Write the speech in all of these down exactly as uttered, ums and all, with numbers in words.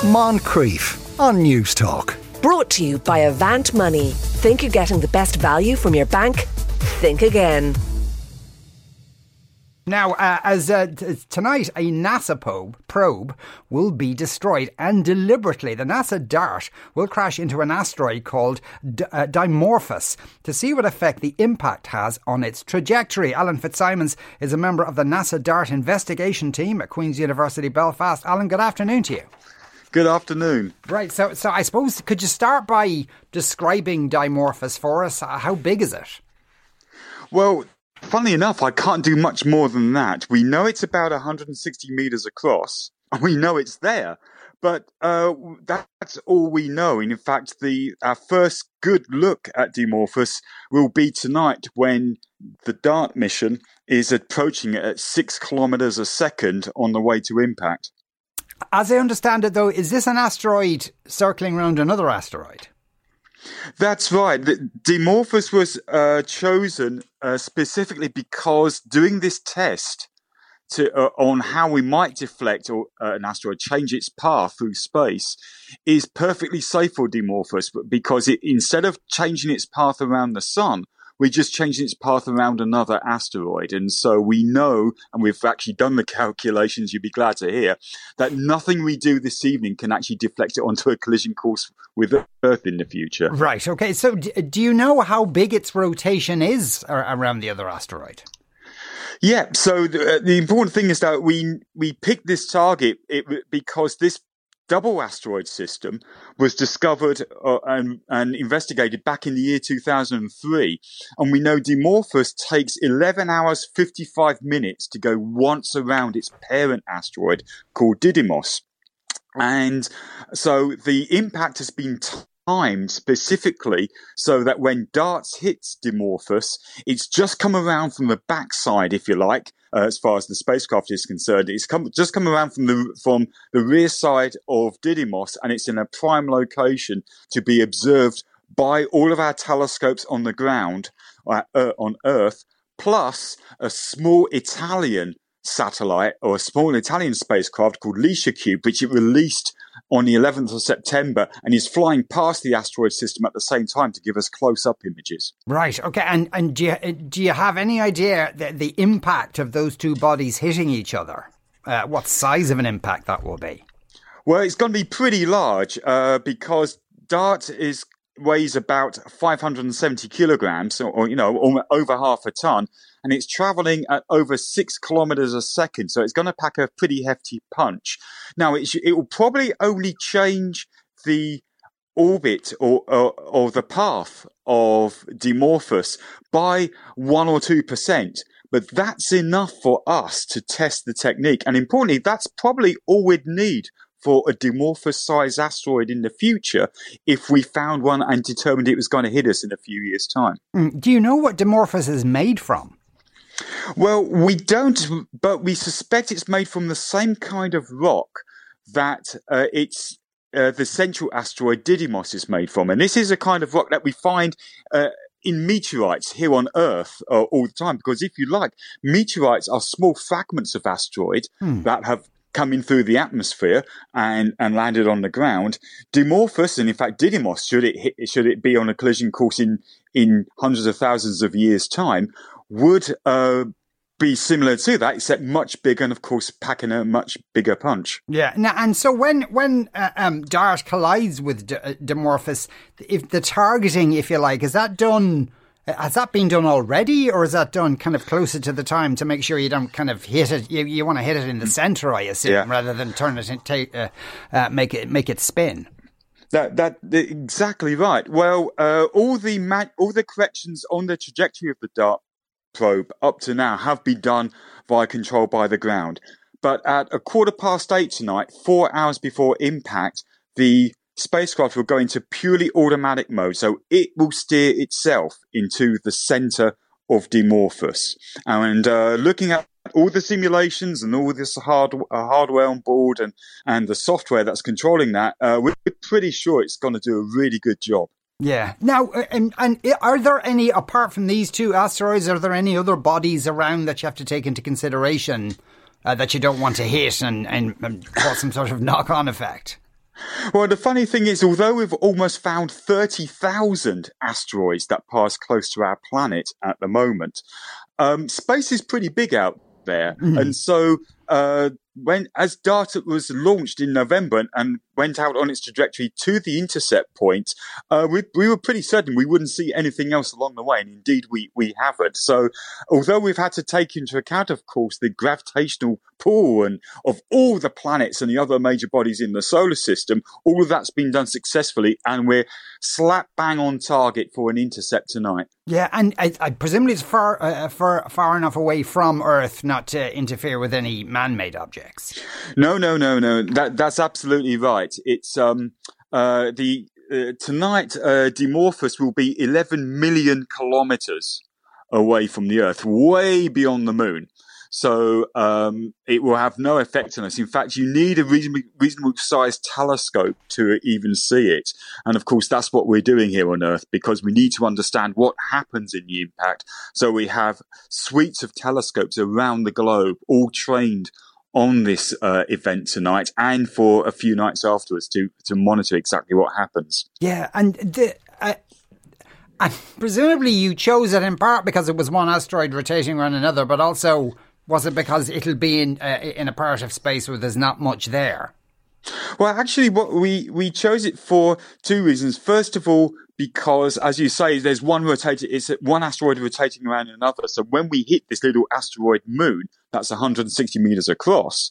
Moncrief on News Talk. Brought to you by Avant Money. Think you're getting the best value from your bank? Think again. Now, uh, as uh, t- tonight, a NASA probe, probe will be destroyed, and deliberately, the NASA DART will crash into an asteroid called D- uh, Dimorphos to see what effect the impact has on its trajectory. Alan Fitzsimons is a member of the NASA DART investigation team at Queen's University Belfast. Alan, good afternoon to you. Good afternoon. Right, so so I suppose, could you start by describing Dimorphos for us? How big is it? Well, funnily enough, I can't do much more than that. We know it's about one hundred sixty metres across, and we know it's there. But uh, that's all we know. And in fact, the our first good look at Dimorphos will be tonight when the DART mission is approaching it at six kilometres a second on the way to impact. As I understand it, though, is this an asteroid circling around another asteroid? That's right. The, Dimorphos was uh, chosen uh, specifically because doing this test to, uh, on how we might deflect or, uh, an asteroid, change its path through space, is perfectly safe for Dimorphos because it, instead of changing its path around the sun, we're just changing its path around another asteroid. And so we know, and we've actually done the calculations, you'd be glad to hear, that nothing we do this evening can actually deflect it onto a collision course with Earth in the future. Right, okay. So do you know how big its rotation is around the other asteroid? Yeah, so the, the important thing is that we we picked this target it, because this double asteroid system was discovered uh, and, and investigated back in the year two thousand three. And we know Dimorphos takes eleven hours, fifty-five minutes to go once around its parent asteroid called Didymos. And so the impact has been timed specifically so that when DART hits Dimorphos, it's just come around from the backside, if you like, uh, as far as the spacecraft is concerned. It's come, just come around from the from the rear side of Didymos, and it's in a prime location to be observed by all of our telescopes on the ground uh, uh, on Earth, plus a small Italian satellite or a small Italian spacecraft called LISACube, which it released on the eleventh of September and is flying past the asteroid system at the same time to give us close-up images. Right, okay. And and do you, do you have any idea the, the impact of those two bodies hitting each other? Uh, what size of an impact that will be? Well, it's going to be pretty large uh, because DART is weighs about five hundred seventy kilograms, or, or you know, over half a ton, and it's traveling at over six kilometers a second. So it's going to pack a pretty hefty punch. Now, it, it will probably only change the orbit or, or, or the path of Dimorphos by one or two percent. But that's enough for us to test the technique. And importantly, that's probably all we'd need for a Dimorphos-sized asteroid in the future if we found one and determined it was going to hit us in a few years' time. Mm. Do you know what Dimorphos is made from? Well, we don't, but we suspect it's made from the same kind of rock that uh, it's uh, the central asteroid Didymos is made from. And this is a kind of rock that we find uh, in meteorites here on Earth uh, all the time, because if you like, meteorites are small fragments of asteroid hmm. that have coming through the atmosphere and, and landed on the ground. Dimorphos, and in fact Didymos, should it hit, should it be on a collision course in, in hundreds of thousands of years' time, would uh, be similar to that, except much bigger and, of course, packing a much bigger punch. Yeah, now, and so when when uh, um, DART collides with D- Dimorphos, if the targeting, if you like, is that done? Has that been done already, or is that done kind of closer to the time to make sure you don't kind of hit it? You, you want to hit it in the centre, I assume, yeah. rather than turn it and take, uh, uh, make it make it spin. That that exactly right. Well, uh, all the ma- all the corrections on the trajectory of the DART probe up to now have been done via control by the ground. But at a quarter past eight tonight, four hours before impact, the spacecraft will go into purely automatic mode, so it will steer itself into the center of Dimorphos. And uh, looking at all the simulations and all this hard, uh, hardware on board and, and the software that's controlling that, uh, we're pretty sure it's going to do a really good job. Yeah. Now, and, and are there any, apart from these two asteroids, are there any other bodies around that you have to take into consideration uh, that you don't want to hit and, and, and cause some sort of knock-on effect? Well, the funny thing is, although we've almost found thirty thousand asteroids that pass close to our planet at the moment, um, space is pretty big out there. Mm-hmm. And so uh, when as DART was launched in November and, and went out on its trajectory to the intercept point, uh, we, we were pretty certain we wouldn't see anything else along the way. And indeed, we, we haven't. So although we've had to take into account, of course, the gravitational pull and of all the planets and the other major bodies in the solar system, all of that's been done successfully. And we're slap bang on target for an intercept tonight. Yeah, and I, I presumably it's far, uh, far, far enough away from Earth not to interfere with any man-made objects. No, no, no, no. That that's absolutely right. It's um uh the uh, tonight uh, Dimorphos will be eleven million kilometers away from the Earth, way beyond the Moon. So um, it will have no effect on us. In fact, you need a reasonably, reasonable sized telescope to even see it. And of course, that's what we're doing here on Earth, because we need to understand what happens in the impact. So we have suites of telescopes around the globe, all trained on this uh, event tonight and for a few nights afterwards to, to monitor exactly what happens. Yeah, and the... Uh... And presumably you chose it in part because it was one asteroid rotating around another, but also was it because it'll be in uh, in a part of space where there's not much there? Well, actually, what we, we chose it for two reasons. First of all, because, as you say, there's one rotating, it's one asteroid rotating around another. So when we hit this little asteroid moon, that's one hundred sixty meters across,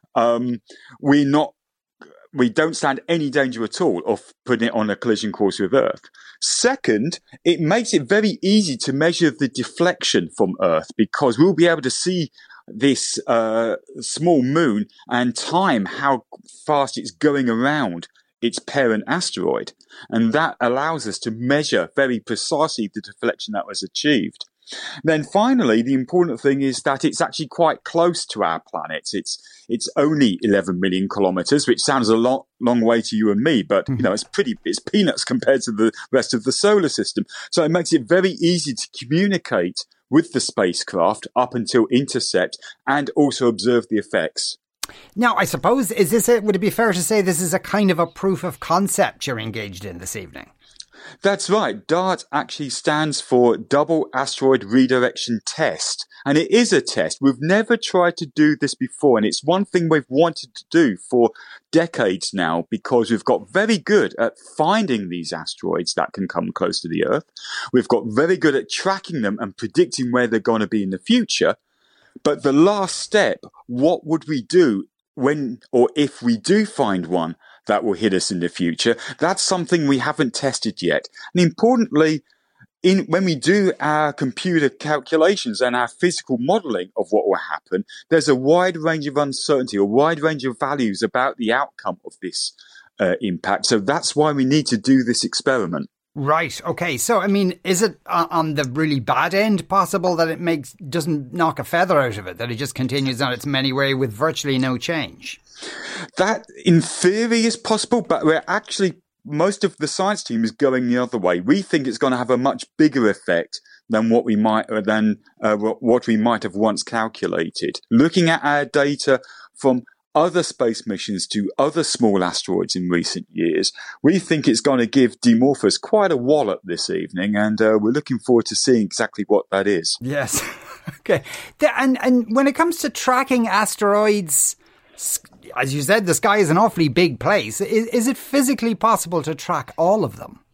um, we're not we don't stand any danger at all of putting it on a collision course with Earth. Second, it makes it very easy to measure the deflection from Earth, because we'll be able to see this uh, small moon and time how fast it's going around its parent asteroid. And that allows us to measure very precisely the deflection that was achieved. Then finally, the important thing is that it's actually quite close to our planet. It's it's only eleven million kilometers, which sounds a lot long way to you and me, but you know it's pretty it's peanuts compared to the rest of the solar system. So it makes it very easy to communicate with the spacecraft up until intercept and also observe the effects. Now, I suppose, is this a, would it be fair to say this is a kind of a proof of concept you're engaged in this evening? That's right. DART actually stands for Double Asteroid Redirection Test. And it is a test. We've never tried to do this before. And it's one thing we've wanted to do for decades now, because we've got very good at finding these asteroids that can come close to the Earth. We've got very good at tracking them and predicting where they're going to be in the future. But the last step, what would we do when or if we do find one that will hit us in the future? That's something we haven't tested yet. And importantly, in when we do our computer calculations and our physical modeling of what will happen, there's a wide range of uncertainty, a wide range of values about the outcome of this uh, impact. So that's why we need to do this experiment. Right. Okay. So, I mean, is it uh, on the really bad end possible that it makes doesn't knock a feather out of it, that it just continues on its merry way with virtually no change? That, in theory, is possible, but we're actually, most of the science team is going the other way. We think it's going to have a much bigger effect than what we might than uh, what we might have once calculated. Looking at our data from other space missions to other small asteroids in recent years, we think it's going to give Dimorphos quite a wallop this evening, and uh, we're looking forward to seeing exactly what that is. Yes. Okay. And and when it comes to tracking asteroids, as you said, the sky is an awfully big place. Is, is it physically possible to track all of them?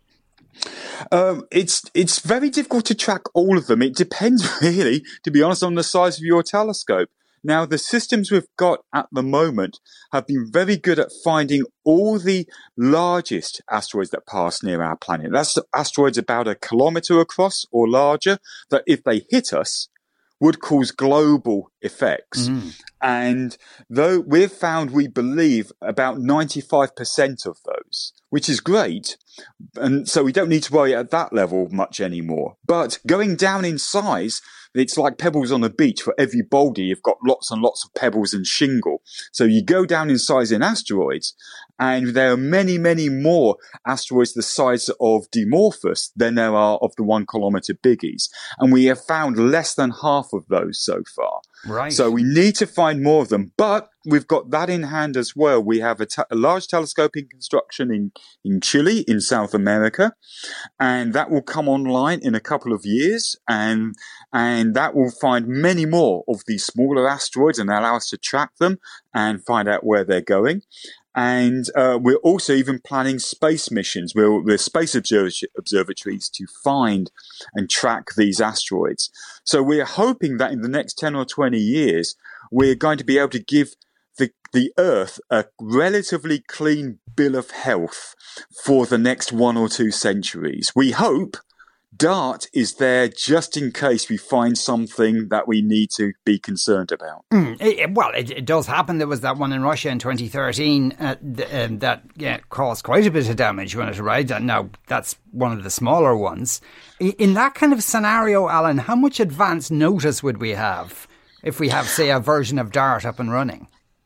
Um, it's it's very difficult to track all of them. It depends, really, to be honest, on the size of your telescope. Now, the systems we've got at the moment have been very good at finding all the largest asteroids that pass near our planet. That's asteroids about a kilometre across or larger that, if they hit us, would cause global effects. Mm. And though we've found, we believe, about ninety-five percent of those, which is great. And so we don't need to worry at that level much anymore. But going down in size, it's like pebbles on a beach. For every boulder, you've got lots and lots of pebbles and shingle. So you go down in size in asteroids, and there are many, many more asteroids the size of Dimorphos than there are of the one kilometre biggies. And we have found less than half of those so far. Right. So we need to find more of them. But we've got that in hand as well. We have a, te- a large telescope in construction in, in Chile, in South America, and that will come online in a couple of years, and and that will find many more of these smaller asteroids and allow us to track them and find out where they're going. And uh, we're also even planning space missions. We're, we're space observ- observatories to find and track these asteroids. So we're hoping that in the next ten or twenty years, we're going to be able to give the, the Earth a relatively clean bill of health for the next one or two centuries. We hope DART is there just in case we find something that we need to be concerned about. Mm, it, well, it, it does happen. There was that one in Russia in twenty thirteen uh, th- um, that yeah, caused quite a bit of damage when it arrived. And now that's one of the smaller ones. In, in that kind of scenario, Alan, how much advance notice would we have if we have, say, a version of DART up and running?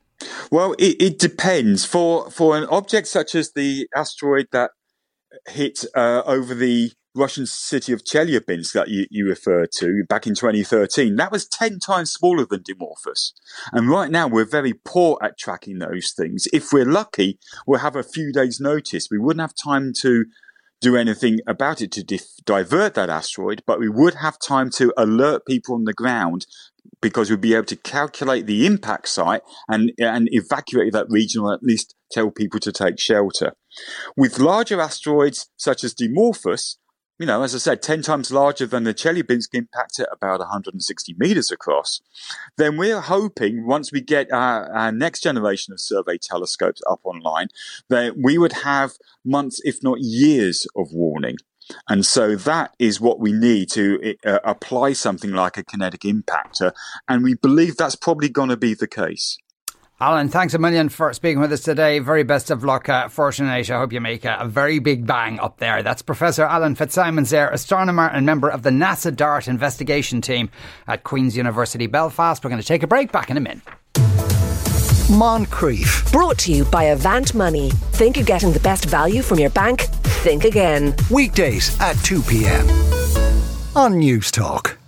Well, it, it depends. For for an object such as the asteroid that hit uh, over the Russian city of Chelyabinsk that you, you referred to back in twenty thirteen, that was ten times smaller than Dimorphos. And right now we're very poor at tracking those things. If we're lucky, we'll have a few days' notice. We wouldn't have time to do anything about it to dif- divert that asteroid, but we would have time to alert people on the ground, because we'd be able to calculate the impact site and, and evacuate that region, or at least tell people to take shelter. With larger asteroids such as Dimorphos, you know, as I said, ten times larger than the Chelyabinsk impact at about one hundred sixty meters across, then we're hoping once we get our, our next generation of survey telescopes up online, that we would have months, if not years, of warning. And so that is what we need to uh, apply something like a kinetic impactor. And we believe that's probably going to be the case. Alan, thanks a million for speaking with us today. Very best of luck, uh, Fortunate. I hope you make a, a very big bang up there. That's Professor Alan Fitzsimons there, astronomer and member of the NASA DART investigation team at Queen's University Belfast. We're going to take a break. Back in a minute. Moncrief. Brought to you by Avant Money. Think you're getting the best value from your bank? Think again. Weekdays at two p.m. on News Talk.